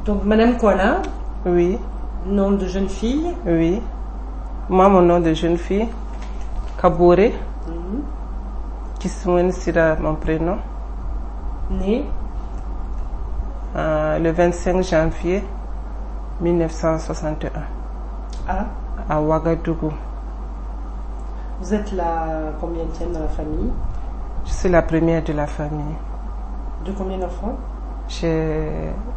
Donc, Madame Kuala, Oui, nom de jeune fille. oui. Moi, mon nom de jeune fille, Kabore, Kissouen Sira, mon prénom, Née le 25 janvier 1961 à Ouagadougou. Vous êtes la combienième dans la famille? Je suis la première de la famille. De combien d'enfants? J'ai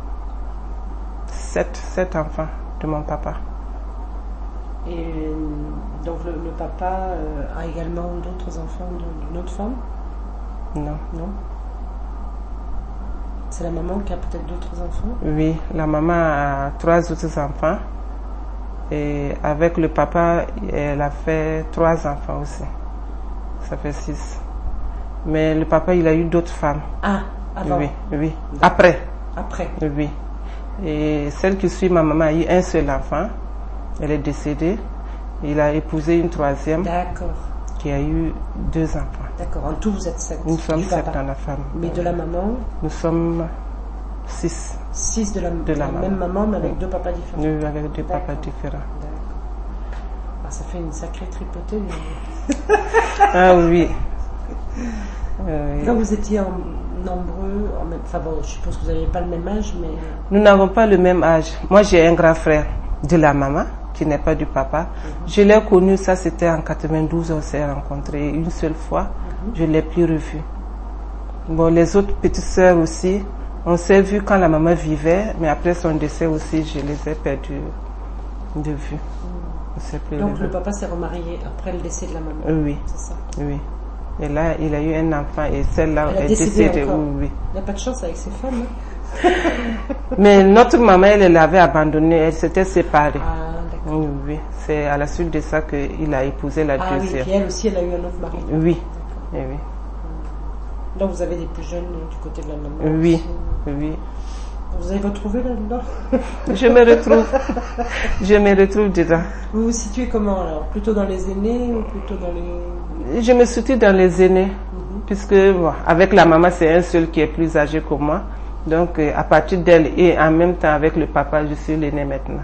7 enfants de mon papa. Et donc le papa a également d'autres enfants d'une autre femme? Non. Non. C'est la maman qui a peut-être d'autres enfants? Oui, la maman a 3 autres enfants. Et avec le papa, elle a fait 3 enfants aussi. Ça fait 6. Mais le papa, il a eu d'autres femmes. Ah, avant? Oui, oui. Après. Oui. Et celle qui suit ma maman a eu un seul enfant. Elle est décédée. Il a épousé une 3e. D'accord. Qui a eu 2 enfants. D'accord. En tout, vous êtes 7. Nous sommes 7 dans la famille. Mais de la maman? Nous sommes 6. 6 de la même maman, mais avec 2 papas différents. Oui, avec 2 papas différents. D'accord. Ah, ça fait une sacrée tripotée. Ah oui. Quand vous étiez nombreux, enfin bon, je suppose que vous n'avez pas le même âge, mais... Nous n'avons pas le même âge. Moi, j'ai un grand frère de la maman, qui n'est pas du papa. Je l'ai connu, ça c'était en 92, on s'est rencontrés une seule fois. Je ne l'ai plus revu. Bon, les autres petites sœurs aussi, on s'est vu quand la maman vivait, mais après son décès aussi, je les ai perdus de vue. Donc le papa s'est remarié après le décès de la maman? Oui. C'est ça? Oui. Et là, il a eu un enfant et celle-là est décédée. Oui. Il n'a pas de chance avec ses femmes. Hein? Mais notre maman, elle l'avait abandonnée, elle s'était séparée. Ah, d'accord. Oui, c'est à la suite de ça qu'il a épousé la deuxième. Oui, puis elle aussi, elle a eu un autre mari. Oui, et oui. Donc vous avez des plus jeunes du côté de la maman? Oui, aussi. Oui. Vous avez retrouvé là-dedans? Je me retrouve dedans. Vous vous situez comment alors? Plutôt dans les aînés ou plutôt dans les... Je me situe dans les aînés, puisque bon, avec la maman, c'est un seul qui est plus âgé que moi. Donc à partir d'elle et en même temps avec le papa, je suis l'aîné maintenant.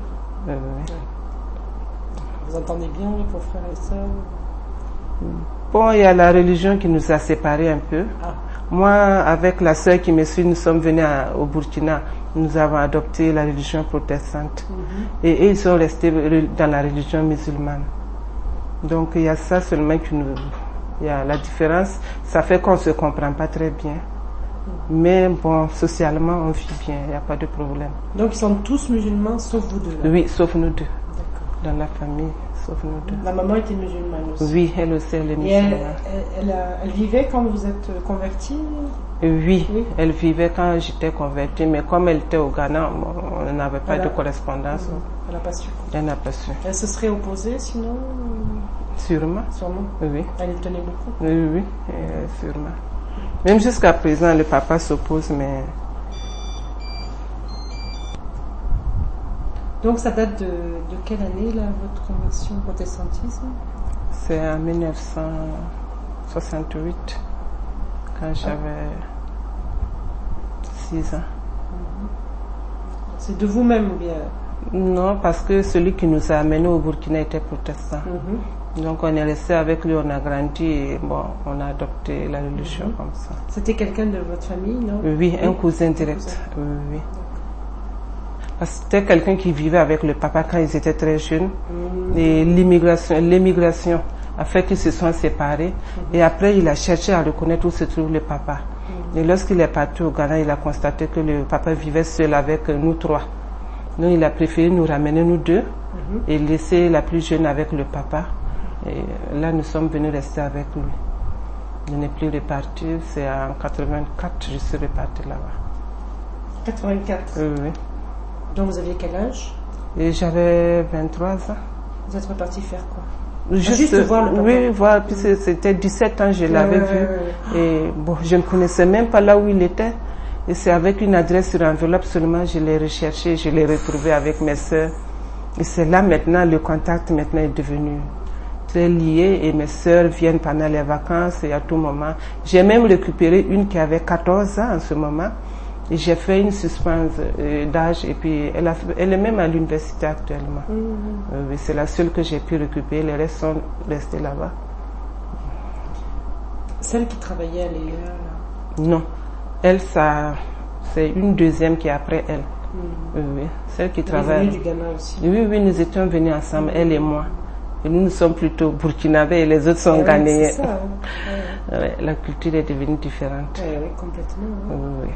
Vous entendez bien avec vos frères et sœurs? Bon, il y a la religion qui nous a séparés un peu. Moi, avec la sœur qui me suit, nous sommes venus au Burkina. Nous avons adopté la religion protestante. Et eux, ils sont restés dans la religion musulmane. Donc, il y a ça seulement qui nous... Il y a la différence. Ça fait qu'on ne se comprend pas très bien. Mais bon, socialement, on vit bien. Il n'y a pas de problème. Donc, ils sont tous musulmans, sauf vous deux là? Oui, sauf nous deux. Dans la famille, sauf nous deux. La maman était musulmane aussi? Oui, elle aussi, elle est musulmane. Elle vivait quand vous êtes convertis? Oui, elle vivait quand j'étais convertie, mais comme elle était au Ghana, on n'avait pas de correspondance. Elle n'a pas su. Elle n'a pas su. Elle se serait opposée sinon? Sûrement. Oui. Elle y tenait beaucoup? Oui, sûrement. Même jusqu'à présent, le papa s'oppose, mais... Donc ça date de quelle année là, votre conversion au protestantisme? C'est en 1968, quand j'avais 6 ans. C'est de vous-même ou bien? Non, parce que celui qui nous a amenés au Burkina était protestant. Donc on est resté avec lui, on a grandi et bon, on a adopté la religion comme ça. C'était quelqu'un de votre famille, non? Oui, un cousin direct. Oui. Parce que c'était quelqu'un qui vivait avec le papa quand ils étaient très jeunes. Et l'émigration a fait qu'ils se sont séparés. Et après, il a cherché à reconnaître où se trouve le papa. Et lorsqu'il est parti au Ghana, il a constaté que le papa vivait seul avec nous 3. Donc il a préféré nous ramener nous 2 et laisser la plus jeune avec le papa. Et là, nous sommes venus rester avec lui. Je n'ai plus reparti. C'est en 84 je suis reparti là-bas. 84? Oui. Donc vous aviez quel âge? Et j'avais 23 ans. Vous êtes reparti faire quoi? Juste voir le papa? Oui, voir. Puis c'était 17 ans, je l'avais vu. Et bon, je ne connaissais même pas là où il était. Et c'est avec une adresse sur enveloppe seulement, je l'ai recherché, je l'ai retrouvé avec mes sœurs. Et c'est là maintenant, le contact maintenant est devenu très lié. Et mes sœurs viennent pendant les vacances et à tout moment. J'ai même récupéré une qui avait 14 ans en ce moment. Et j'ai fait une suspense d'âge et puis elle est même à l'université actuellement. C'est la seule que j'ai pu récupérer, les restes sont restés là-bas. Celle qui travaillait à l'EIA là? Non, elle, ça, c'est une deuxième qui est après elle. Oui, celle qui travaille. Elle est venue du Ghana aussi? Oui, nous étions venus ensemble, elle et moi. Et nous sommes plutôt burkinabés et les autres sont ghanéens. C'est ça, Ouais, la culture est devenue différente. Oui, complètement. Oui.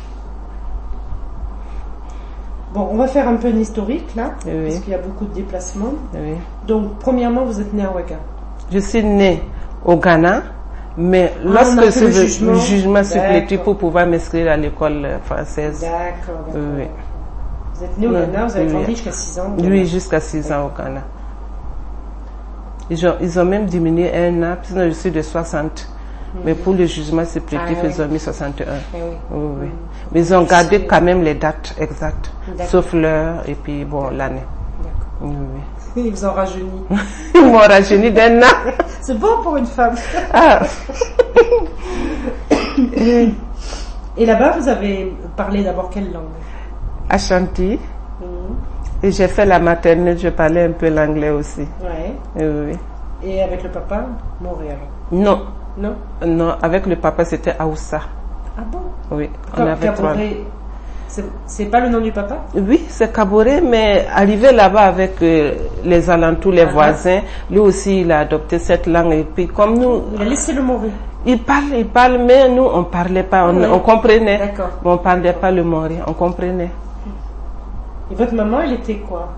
Bon, on va faire un peu une historique là, Oui. parce qu'il y a beaucoup de déplacements. Oui. Donc, premièrement, vous êtes né à Ouaga? Je suis née au Ghana, mais on a lorsque fait le jugement supplétif D'accord. pour pouvoir m'inscrire à l'école française. D'accord. Oui. Vous êtes né au Ghana, vous avez grandi jusqu'à 6 ans? Oui, jusqu'à 6 ans au Ghana. Ils ont même diminué 1 an, sinon je suis de 60. Mais pour le jugement supplétif, ils ont mis 61. Oui. Mais ils ont gardé quand même les dates exactes, sauf l'heure et puis bon, l'année. D'accord. Oui. Ils vous ont rajeuni. Ils m'ont rajeuni d'1 an. C'est bon pour une femme. Ah. Et là-bas, vous avez parlé d'abord quelle langue? Ashanti. Et j'ai fait la maternelle, je parlais un peu l'anglais aussi. Ouais. Oui. Et avec le papa, Montréal? Non. Non? Non, avec le papa, c'était Aoussa. Ah bon? Oui, on avait 3. C'est pas le nom du papa? Oui, c'est Kaboré, mais arrivé là-bas avec les alentours, les voisins, lui aussi, il a adopté cette langue. Et puis, comme nous... Il a laissé le Moré? Il parle, mais nous, on parlait pas, on comprenait. D'accord. Mais on parlait pas le Moré, on comprenait. Et votre maman, elle était quoi?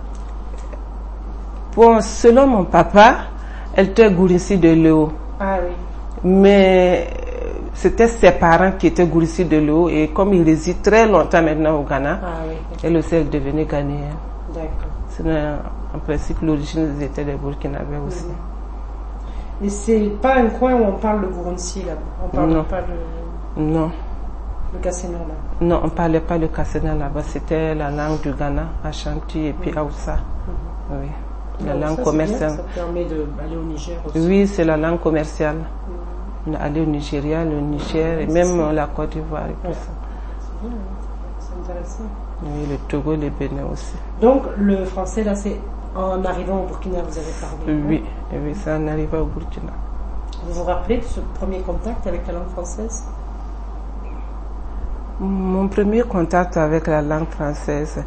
Bon, selon mon papa, elle était Gourissi de Léo. Ah oui. Mais c'était ses parents qui étaient Gourissi de Léo et comme il réside très longtemps maintenant au Ghana, elle aussi est devenue ghanéenne. D'accord. Sinon, en principe, l'origine, ils étaient des Burkinabés aussi. Mais c'est pas un coin où on parle le Gourounssi là. On parle pas le Kassena là. Non, on parlait pas le Kassena là-bas. C'était la langue du Ghana, Ashanti et puis Aoussa. Oui. La langue commerciale. Ça permet d'aller au Niger aussi. Oui, c'est la langue commerciale. On est allé au Nigeria, le Niger et même la Côte d'Ivoire et tout ça. C'est bien, c'est intéressant. Oui, le Togo, le Bénin aussi. Donc le français là, c'est en arrivant au Burkina, vous avez parlé? Oui, c'est en arrivant au Burkina. Vous vous rappelez de ce premier contact avec la langue française? Mon premier contact avec la langue française,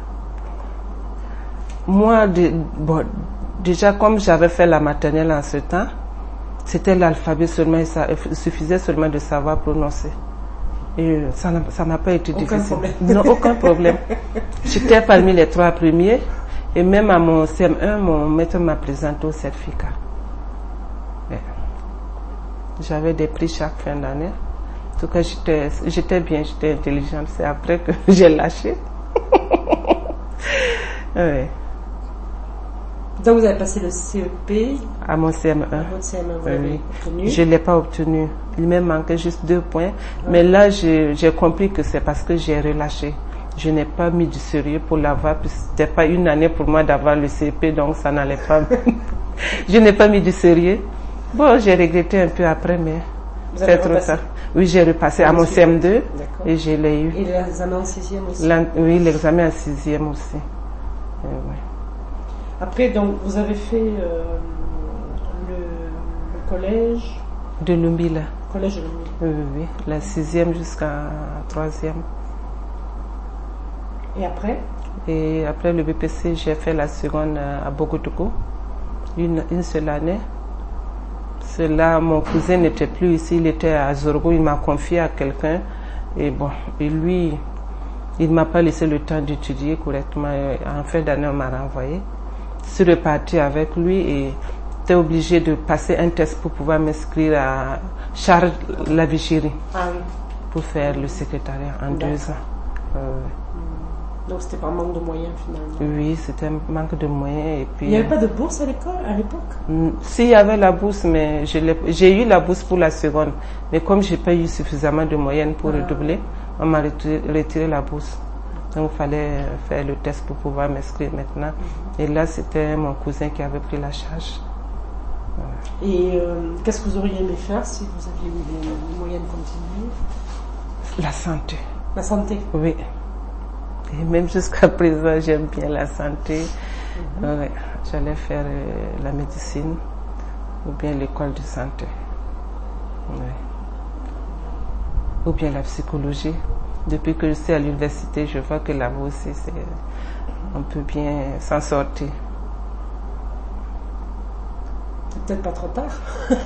moi, déjà comme j'avais fait la maternelle en ce temps, c'était l'alphabet seulement, il suffisait seulement de savoir prononcer. Et ça n'a pas été difficile. Non, aucun problème. J'étais parmi les 3 premiers et même à mon CM1, mon maître m'a présenté au certificat. J'avais des prix chaque fin d'année. En tout cas, j'étais bien, j'étais intelligente. C'est après que j'ai lâché. Oui. Donc vous avez passé le CEP à mon CM1. Vous l'avez obtenu? Je ne l'ai pas obtenu. Il me manquait juste 2 points. Mais là, j'ai compris que c'est parce que j'ai relâché. Je n'ai pas mis du sérieux pour l'avoir. Ce n'était pas une année pour moi d'avoir le CEP, donc ça n'allait pas. Je n'ai pas mis du sérieux. Bon, j'ai regretté un peu après, mais c'est trop tard. Oui, j'ai repassé à mon CM2 et je l'ai eu. Et l'examen en 6e aussi? Oui, l'examen en 6e aussi. Oui. Après, donc, vous avez fait le collège de Lumbila. Collège de Lumbila. Oui, la 6e jusqu'à 3e. Et après? Et après le BPC, j'ai fait la seconde à Bogotogo, une seule année. Là, mon cousin n'était plus ici, il était à Zorgo, il m'a confié à quelqu'un. Et bon, et lui, il ne m'a pas laissé le temps d'étudier correctement. En fin d'année, on m'a renvoyé. Je suis reparti avec lui et j'étais obligé de passer un test pour pouvoir m'inscrire à Charles Lavichiri pour faire le secrétariat en 2 ans. Donc c'était par manque de moyens finalement? Oui, c'était un manque de moyens. Et puis, il n'y avait pas de bourse à l'école à l'époque? Si, il y avait la bourse, mais j'ai eu la bourse pour la seconde. Mais comme je n'ai pas eu suffisamment de moyens pour redoubler, on m'a retiré la bourse. Donc il fallait faire le test pour pouvoir m'inscrire maintenant. Et là, c'était mon cousin qui avait pris la charge. Et qu'est-ce que vous auriez aimé faire si vous aviez eu les moyens de continuer? La santé. La santé. Oui. Et même jusqu'à présent, j'aime bien la santé. Ouais, j'allais faire la médecine ou bien l'école de santé. Ouais. Ou bien la psychologie. Depuis que je suis à l'université, je vois que là-bas aussi, on peut bien s'en sortir. C'est peut-être pas trop tard.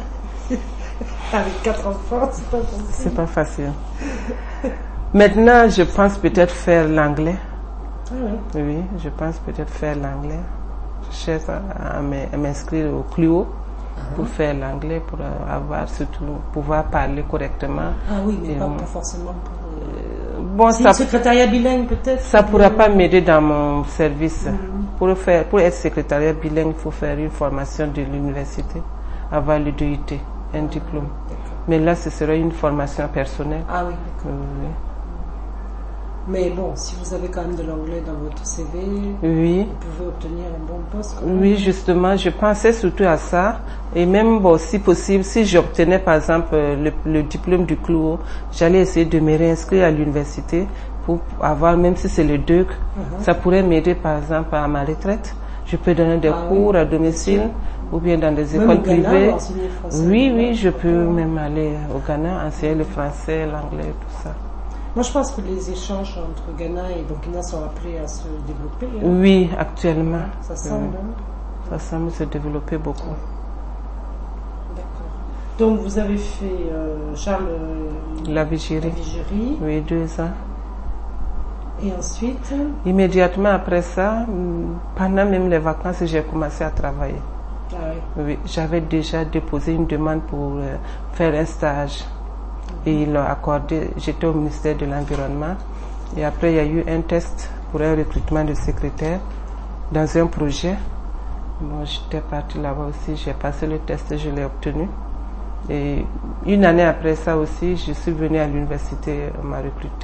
Avec 4 enfants, c'est pas facile. C'est pas facile. Maintenant, je pense peut-être faire l'anglais. Ah oui. Oui, je pense peut-être faire l'anglais. Je cherche à m'inscrire au CLUO pour faire l'anglais, pour avoir surtout pouvoir parler correctement. Ah oui, mais pas forcément pour... Bon, c'est un secrétariat bilingue peut-être. Ça pourra pas m'aider dans mon service. Pour être secrétariat bilingue, il faut faire une formation de l'université, avoir le DUT, un diplôme. Mais là, ce sera une formation personnelle. Ah oui, d'accord. Oui. Mais bon, si vous avez quand même de l'anglais dans votre CV, oui, vous pouvez obtenir un bon poste. Oui, justement, je pensais surtout à ça. Et même, bon, si possible, si j'obtenais par exemple le diplôme du CLUO, j'allais essayer de me réinscrire à l'université pour avoir, même si c'est le DEUC, ça pourrait m'aider par exemple à ma retraite. Je peux donner des cours à domicile ou bien dans des écoles privées. Oui, je peux même aller au Ghana, enseigner le français, l'anglais, tout ça. Moi, je pense que les échanges entre Ghana et Burkina sont appelés à se développer. Oui, actuellement. Ça semble. Ça semble se développer beaucoup. D'accord. Donc, vous avez fait Charles La Vigerie. Oui, 2 ans. Et ensuite? Immédiatement après ça, pendant même les vacances, j'ai commencé à travailler. Ah oui. Oui, j'avais déjà déposé une demande pour faire un stage. Et ils l'ont accordé. J'étais au ministère de l'Environnement. Et après, il y a eu un test pour un recrutement de secrétaire dans un projet. Moi, j'étais partie là-bas aussi. J'ai passé le test et je l'ai obtenu. Et une année après ça aussi, je suis venue à l'université, on m'a recruté.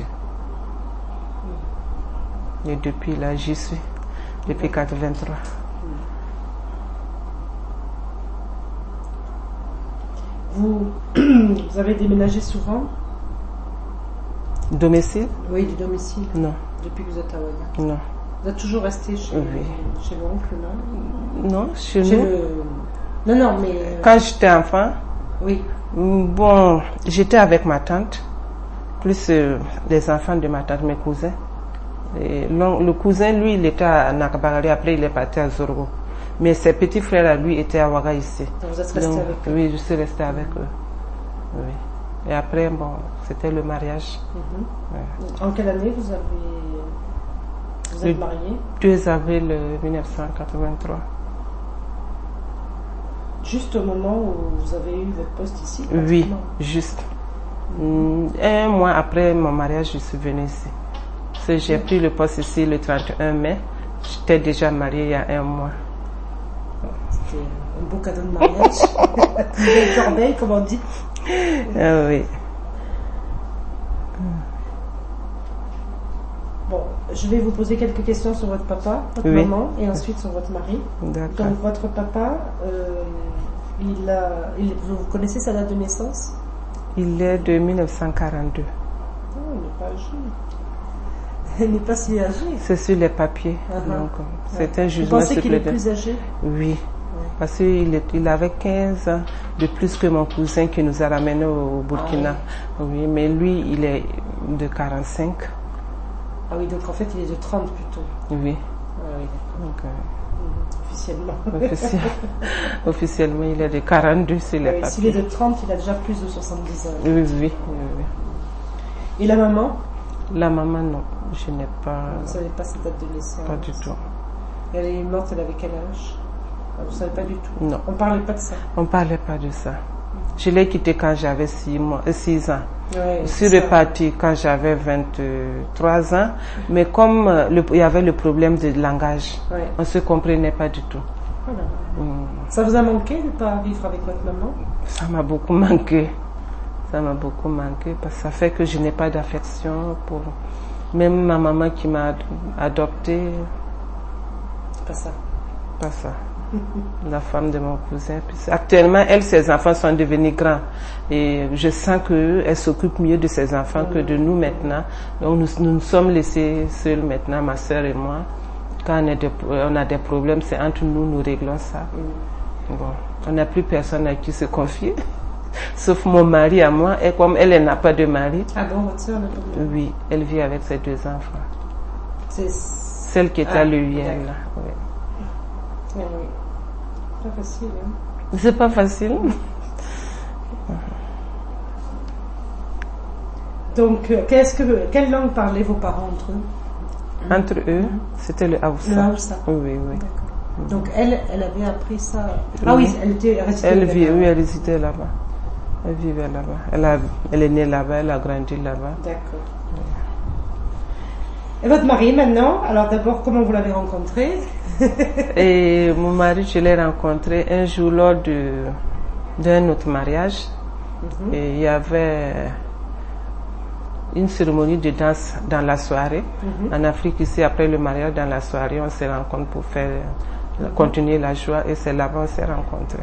Et depuis là, j'y suis. Depuis 1983. Vous avez déménagé souvent? Domicile? Oui, du domicile. Non. Depuis que vous êtes à Ouaga? Non. Vous êtes toujours resté chez l'oncle, non? Non, chez nous. Non, mais... Quand j'étais enfant? Oui. Bon, j'étais avec ma tante, plus les enfants de ma tante, mes cousins. Et le cousin, lui, il était à Nakabarari, après il est parti à Zorgo. Mais ses petits frères à lui étaient à Ouaga ici. Donc vous êtes resté avec eux? Oui, je suis restée avec eux. Oui. Et après, bon, c'était le mariage. Ouais. En quelle année vous êtes mariés? 2 avril 1983. Juste au moment où vous avez eu votre poste ici? Oui, juste. 1 mois après mon mariage, je suis venue ici. J'ai pris le poste ici le 31 mai. J'étais déjà mariée il y a 1 mois. C'était un beau cadeau de mariage. Une belle corbeille, comme on dit. Ah oui. Bon, je vais vous poser quelques questions sur votre papa, votre maman, et ensuite sur votre mari. D'accord. Donc, votre papa, vous connaissez sa date de naissance? Il est de 1942. Oh, il n'est pas âgé. Il n'est pas si âgé. C'est sur les papiers. Donc, c'est un jugement. Vous pensez qu'il est plus âgé? Oui. Parce qu'il avait 15 ans de plus que mon cousin qui nous a ramenés au Burkina. Oui, mais lui, il est de 45. Ah oui, donc en fait, il est de 30 plutôt. Oui. Ah oui, d'accord. Donc, officiellement. Officiellement, il est de 42 sur les papiers. S'il est de 30, il a déjà plus de 70 ans. Oui. Et la maman? La maman, non. Je n'ai pas... Vous ne savez pas sa date de naissance? Pas du tout. Elle est morte, elle avait quel âge? Vous ne savez pas du tout? Non. On ne parlait pas de ça? On ne parlait pas de ça. Je l'ai quitté quand j'avais 6 ans. Ouais, je suis repartie quand j'avais 23 ans. Mais comme il y avait le problème de langage, on ne se comprenait pas du tout. Voilà. Ça vous a manqué de ne pas vivre avec votre maman? Ça m'a beaucoup manqué. Ça m'a beaucoup manqué parce que ça fait que je n'ai pas d'affection pour... Même ma maman qui m'a adoptée. Pas ça. Pas ça. La femme de mon cousin. Actuellement, elle, ses enfants sont devenus grands. Et je sens qu'elle s'occupe mieux de ses enfants que de nous maintenant. Donc nous sommes laissés seuls maintenant, ma soeur et moi. Quand on a des problèmes, c'est entre nous, nous réglons ça. Bon, on n'a plus personne à qui se confier. Sauf mon mari à moi. Et comme elle n'a pas de mari. Ah bon, votre soeur n'a pas de mari? Oui, elle vit avec ses 2 enfants. C'est celle qui est à l'UIL, là. Oui. Oui. Pas facile, hein? C'est pas facile. Donc, quelle langue parlaient vos parents entre eux? Entre eux, c'était le Hausa. Le Hausa. Oui. D'accord. Donc, elle avait appris ça. Ah oui, elle était restée là-bas. Oui, elle résidait là-bas. Elle vivait là-bas. Elle est née là-bas, elle a grandi là-bas. D'accord. Et votre mari maintenant? Alors d'abord, comment vous l'avez rencontré? Et mon mari, je l'ai rencontré un jour lors d'un autre mariage. Et il y avait une cérémonie de danse dans la soirée. En Afrique, ici, après le mariage, dans la soirée, on se rencontre pour continuer la joie. Et c'est là-bas qu'on s'est rencontrés.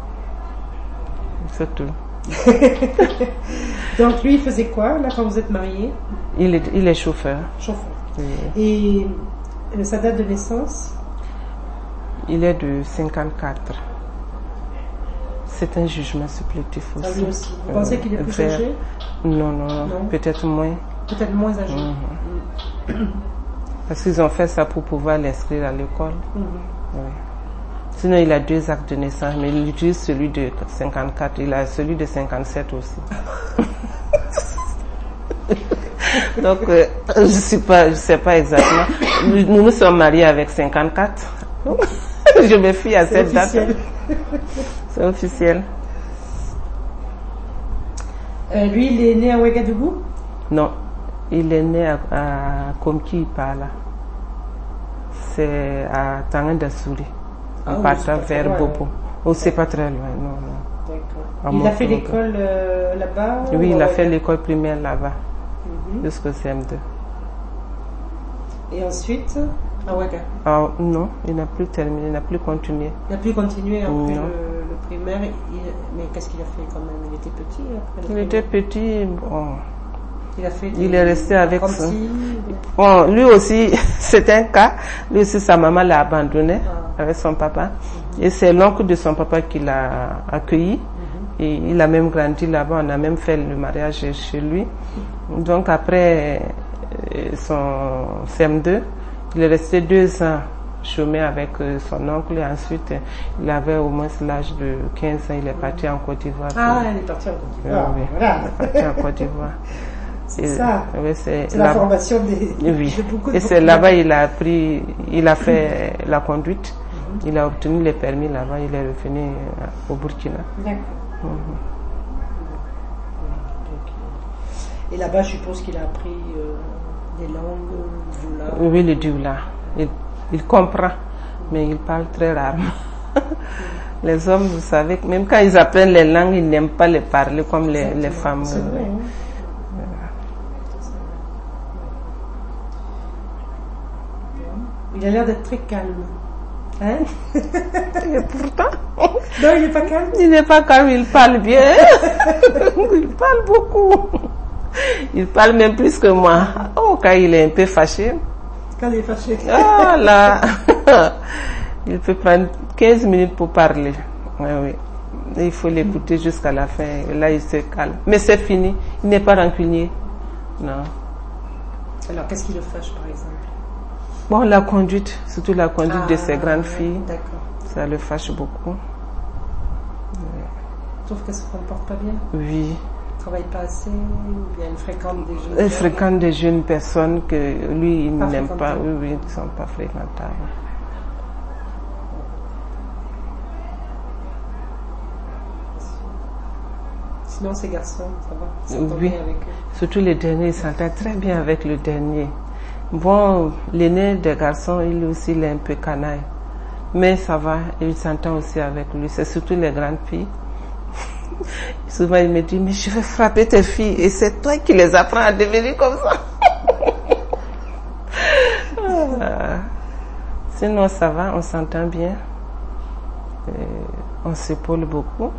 C'est tout. Donc lui, il faisait quoi là quand vous êtes mariés? Il est chauffeur. Chauffeur. Oui. Et sa date de naissance? Il est de 54. C'est un jugement supplétif aussi. Ah, lui aussi. Vous pensez qu'il est plus âgé? Non. Peut-être moins. Peut-être moins âgé. Parce qu'ils ont fait ça pour pouvoir l'inscrire à l'école. Oui. Sinon, il a 2 actes de naissance, mais il utilise celui de 54. Il a celui de 57 aussi. Donc, je sais pas exactement. Nous sommes mariés avec 54. Je me fie à cette date. C'est officiel. Lui, il est né à Ouagadougou? Non, il est né à Komki-Ipala. C'est à Tangandasouri. En partant vers Bobo. Oh, c'est pas très loin, non. D'accord. Il a fait l'école là-bas? Oui, il a fait l'école primaire là-bas. Jusqu'au CM2. Et ensuite, à Ouaga? Non, il n'a plus terminé, il n'a plus continué. Il n'a plus continué après le primaire. Mais qu'est-ce qu'il a fait quand même? Il était petit après le Il était petit, bon. Il est resté avec ça. Bon, lui aussi, c'est un cas. Lui aussi, sa maman l'a abandonné avec son papa. Et c'est l'oncle de son papa qui l'a accueilli. Et il a même grandi là-bas. On a même fait le mariage chez lui. Donc après son CM2, il est resté 2 ans chômé avec son oncle. Et ensuite, il avait au moins l'âge de 15 ans. Il est parti en Côte d'Ivoire. Il est parti en Côte d'Ivoire. Oui, voilà. Il est parti en Côte d'Ivoire. C'est ça. Oui, c'est la formation de beaucoup de Et c'est là-bas il a fait la conduite. Il a obtenu les permis là-bas. Il est revenu au Burkina. D'accord. Et là-bas, je suppose qu'il a appris des langues, Dioula. Oui, le Dioula. Il comprend, mais il parle très rarement. Les hommes, vous savez, même quand ils apprennent les langues, ils n'aiment pas les parler comme les femmes. C'est vrai, hein? Il a l'air d'être très calme. Hein? Et pourtant, non, il n'est pas calme. Il n'est pas calme, il parle bien. Il parle beaucoup. Il parle même plus que moi. Quand il est un peu fâché. Quand il est fâché. Là. Il peut prendre 15 minutes pour parler. Oui. Et il faut l'écouter jusqu'à la fin. Et là, il se calme. Mais c'est fini. Il n'est pas rancunier. Non. Alors, qu'est-ce qui le fâche, par exemple? Bon, la conduite, surtout la conduite de ses grandes filles. D'accord. Ça le fâche beaucoup. Tu trouves qu'elle se comporte pas bien? Oui. Elle travaille pas assez, ou bien elle fréquente des jeunes? Elle fréquente des jeunes personnes que lui, il n'aime pas. Oui, ils ne sont pas fréquentables. Sinon, ces garçons, ça va? Oui. Bien avec eux? Surtout les derniers, ils s'entendent très bien avec le dernier. Bon, l'aîné des garçons, il aussi, il est un peu canaille. Mais ça va, il s'entend aussi avec lui. C'est surtout les grandes filles. Souvent, il me dit, mais je vais frapper tes filles. Et c'est toi qui les apprends à devenir comme ça. Sinon, ça va, on s'entend bien. On s'épaule beaucoup.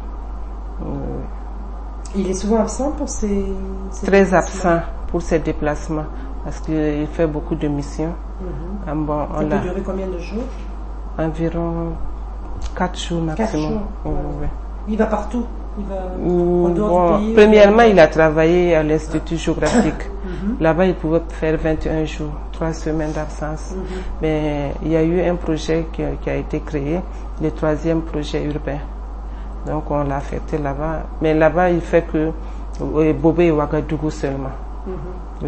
Il est souvent absent pour ses Très absent pour ses déplacements parce qu'il fait beaucoup de missions. Ça peut durer combien de jours? Environ 4 jours maximum. 4 jours. Oui. Il va partout. Il va en dehors du pays. Premièrement, il a travaillé à l'Institut géographique. Là-bas, il pouvait faire 21 jours, 3 semaines d'absence. Mais il y a eu un projet qui a été créé, le 3e projet urbain. Donc, on l'a affecté là-bas. Mais là-bas, il fait que Bobé et Ouagadougou seulement. Oui.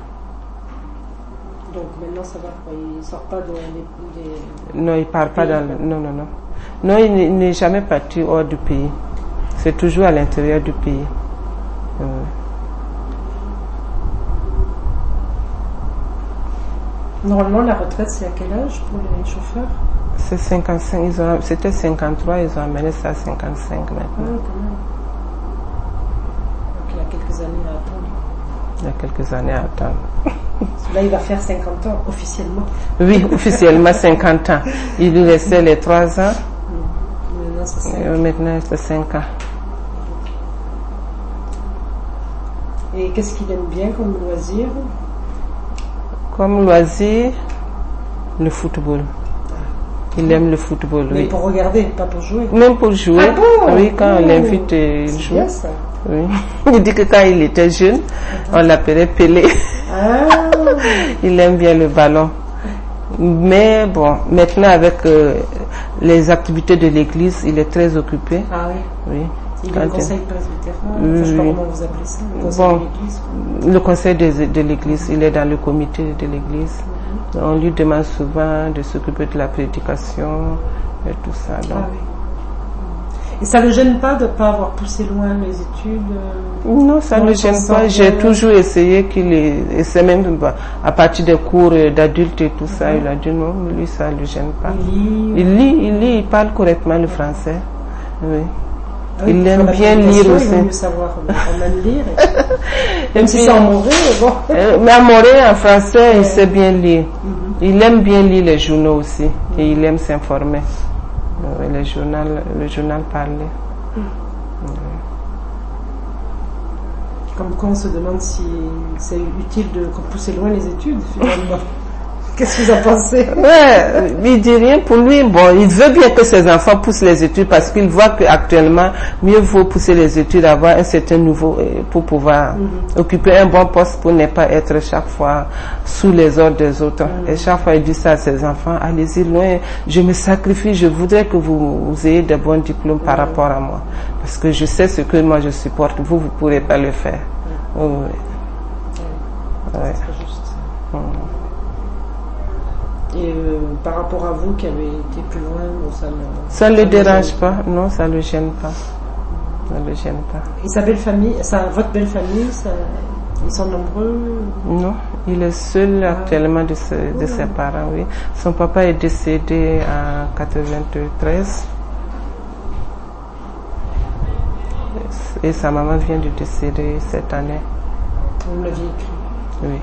Donc, maintenant, ça va. Il ne sort pas dans les... Non, il ne part pas dans... Non. Non, il n'est jamais parti hors du pays. C'est toujours à l'intérieur du pays. Normalement, la retraite, c'est à quel âge pour les chauffeurs? C'est 55. C'était 53, ils ont amené ça à 55 maintenant. Quand même. Donc, il y a quelques années à attendre. Il y a quelques années à attendre. Là, il va faire 50 ans, officiellement. Oui, officiellement 50 ans. Il lui restait les 3 ans. Maintenant, c'est 5 ans. Maintenant, c'est 5 ans. Et qu'est-ce qu'il aime bien comme loisir? Comme loisir, le football. Il aime le football, mais oui. Pour regarder, pas pour jouer? Même pour jouer. Ah bon? Oui, quand on l'invite, il joue. Bien ça. Oui. Il dit que quand il était jeune, on l'appelait Pelé. Il aime bien le ballon. Mais bon, maintenant avec les activités de l'église, il est très occupé. Ah oui. Oui. Il est au conseil presbytéral. Je sais pas comment vous appelez ça. Le conseil de l'église. Le conseil de l'église, il est dans le comité de l'église. On lui demande souvent de s'occuper de la prédication et tout ça. Donc. Ah oui. Et ça ne le gêne pas de ne pas avoir poussé loin les études? Non, ça ne le gêne pas. J'ai toujours essayé et c'est même à partir des cours d'adultes et tout ça, il a dit non, lui ça ne le gêne pas. Il lit, il parle correctement le français. Oui. Ah oui, il aime bien lire aussi. Il vaut mieux savoir même lire. Même si c'est en moré, bon. Mais en moré, en français, il sait bien lire. Il aime bien lire les journaux aussi. Et il aime s'informer. Le journal parlé. Comme quoi on se demande si c'est utile de pousser loin les études finalement. Qu'est-ce que vous en pensez? Ouais, il dit rien pour lui. Bon, il veut bien que ses enfants poussent les études parce qu'il voit qu'actuellement, mieux vaut pousser les études, avoir un certain niveau pour pouvoir occuper un bon poste pour ne pas être chaque fois sous les ordres des autres. Et chaque fois, il dit ça à ses enfants, allez-y loin, je me sacrifie, je voudrais que vous ayez de bons diplômes par rapport à moi. Parce que je sais ce que moi je supporte, vous ne pourrez pas le faire. Oui. C'est juste. Et par rapport à vous qui avez été plus loin, ça ne le dérange pas, non, ça ne le gêne pas. Ça ne le gêne pas. Et sa belle famille, votre belle famille, ils sont nombreux? Non, il est seul actuellement de ses parents, oui. Son papa est décédé en 93 et sa maman vient de décéder cette année. Vous me l'aviez écrit? Oui.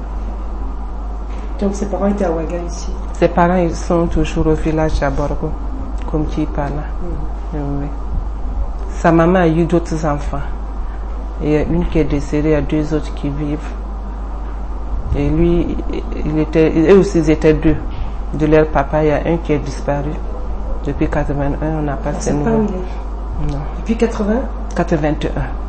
Donc ses parents étaient à Ouaga ici? Ses parents ils sont toujours au village à Borgo, comme qui parle. Oui. Sa maman a eu d'autres enfants. Il y a une qui est décédée, il y a 2 autres qui vivent. Et lui, eux aussi ils étaient 2. De leur papa, il y a un qui est disparu. Depuis 81, on n'a pas ses nouvelles. Non. Depuis 81.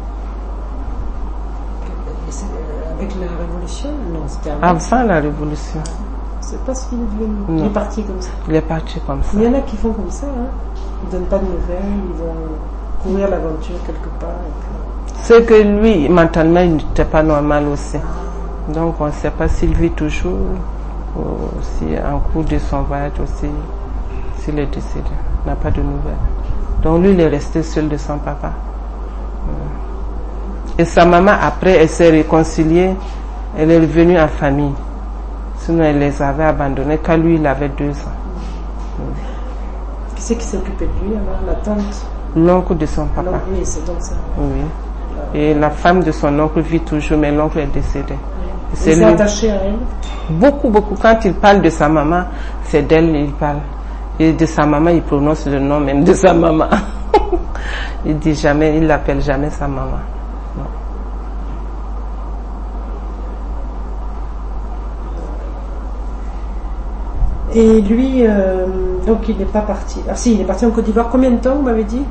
Avec la révolution? Non, c'était avant la révolution. C'est pas ce qu'il est devenu. Il est parti comme ça. Il est parti comme ça. Il y en a qui font comme ça. Ils ne donnent pas de nouvelles, ils vont courir l'aventure quelque part. C'est que lui, mentalement, il n'était pas normal aussi. Donc on ne sait pas s'il vit toujours ou si en cours de son voyage aussi, s'il est décédé. On n'a pas de nouvelles. Donc lui, il est resté seul de son papa. Et sa maman, après, elle s'est réconciliée. Elle est revenue en famille. Sinon, elle les avait abandonnés quand lui, il avait 2 ans. Qui c'est qui s'est occupé de lui alors? La tante? L'oncle de son papa. Oui, c'est donc ça. Oui. Et la femme de son oncle vit toujours, mais l'oncle est décédé. Il s'est attaché à elle? Beaucoup. Quand il parle de sa maman, c'est d'elle qu'il parle. Et de sa maman, il prononce le nom même de sa maman. Il dit jamais, il l'appelle jamais sa maman. Non. Et lui, donc il n'est pas parti. Ah si, il est parti en Côte d'Ivoire. Combien de temps, vous m'avez dit?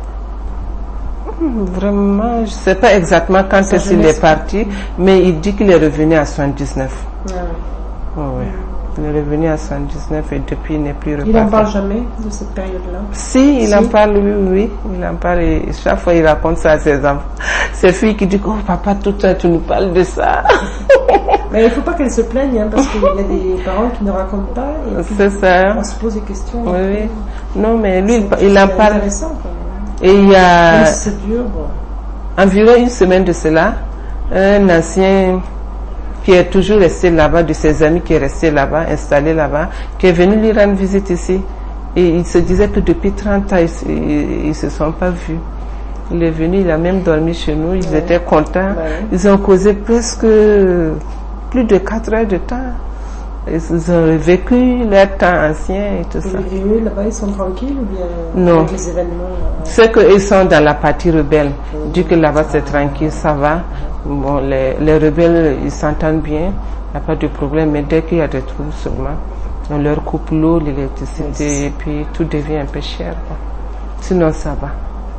Vraiment, je ne sais pas exactement quand est-ce qu'il est parti, mais il dit qu'il est revenu à 79. Ah oui. Oh, oui. Il est revenu à 79 et depuis il n'est plus reparti. Il n'en parle jamais de cette période-là? Si, il en parle, oui. Il en parle et chaque fois il raconte ça à ses enfants. Ses filles qui disent, oh papa, tout le temps tu nous parles de ça. Mais il ne faut pas qu'elle se plaigne, hein, parce qu'il y a des parents qui ne racontent pas. C'est ça. On se pose des questions. Oui, oui. Non, mais lui, il en parle. C'est intéressant quand même. Et il y a c'est dur, environ une semaine de cela, un ancien qui est toujours resté là-bas, de ses amis qui est resté là-bas, installé là-bas, qui est venu lui rendre visite ici. Et il se disait que depuis 30 ans, ils se sont pas vus. Il est venu, il a même dormi chez nous, ils étaient contents. Ils ont causé presque plus de 4 heures de temps. Ils ont vécu leur temps ancien et tout ça. Et eux, là-bas, ils sont tranquilles ou bien non. Avec les événements C'est qu'ils sont dans la partie rebelle. Du que là-bas, c'est tranquille, ça va. Bon, les rebelles, ils s'entendent bien, il n'y a pas de problème. Mais dès qu'il y a des troubles seulement, on leur coupe l'eau, l'électricité, et puis tout devient un peu cher. Quoi. Sinon, ça va.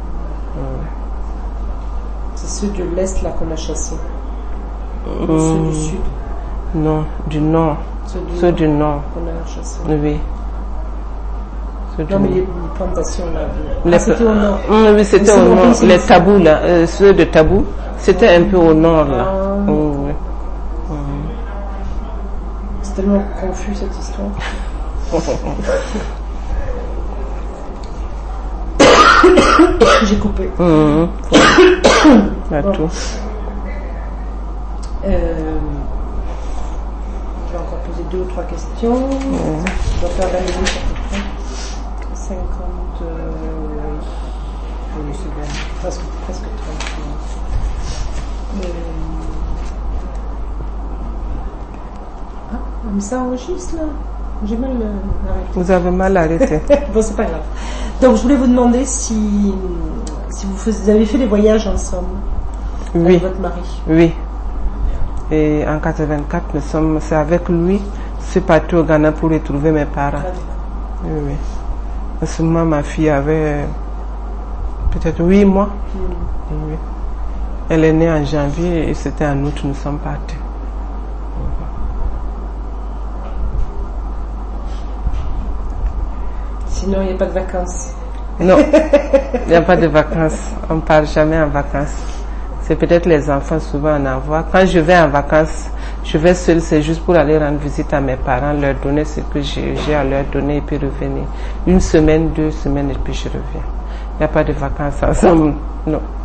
C'est ceux de l'Est, là, qu'on a chassés. Ceux du Sud. Non, du Nord. Ceux du Nord. Qu'on a chassés. Oui. Non, mais les plantations, là. C'était au Nord. Oui, c'était au Nord. Les tabous, là, ceux de tabous, c'était un peu au Nord, là. Oui. C'est tellement confus, cette histoire. J'ai coupé. Bon. Tout. Je vais encore poser 2 ou 3 questions. Je dois faire 20 minutes à peu près. 50. Oui, c'est bien. Presque 30 minutes. Mais ça enregistre là. J'ai mal arrêté. Vous avez mal arrêté. Bon, c'est pas grave. Donc, je voulais vous demander si vous avez fait des voyages ensemble. Oui. Avec votre mari. Oui. Et en 84, c'est avec lui, je suis partie au Ghana pour retrouver mes parents. Oui. À ce moment, ma fille avait peut-être 8 mois. Oui. Elle est née en janvier et c'était en août, nous sommes partis. Sinon, il n'y a pas de vacances. Non, il n'y a pas de vacances. On ne part jamais en vacances. C'est peut-être les enfants souvent en envoient. Quand je vais en vacances, je vais seule, c'est juste pour aller rendre visite à mes parents, leur donner ce que j'ai à leur donner et puis revenir. 1 semaine, 2 semaines et puis je reviens. Il n'y a pas de vacances ensemble, non.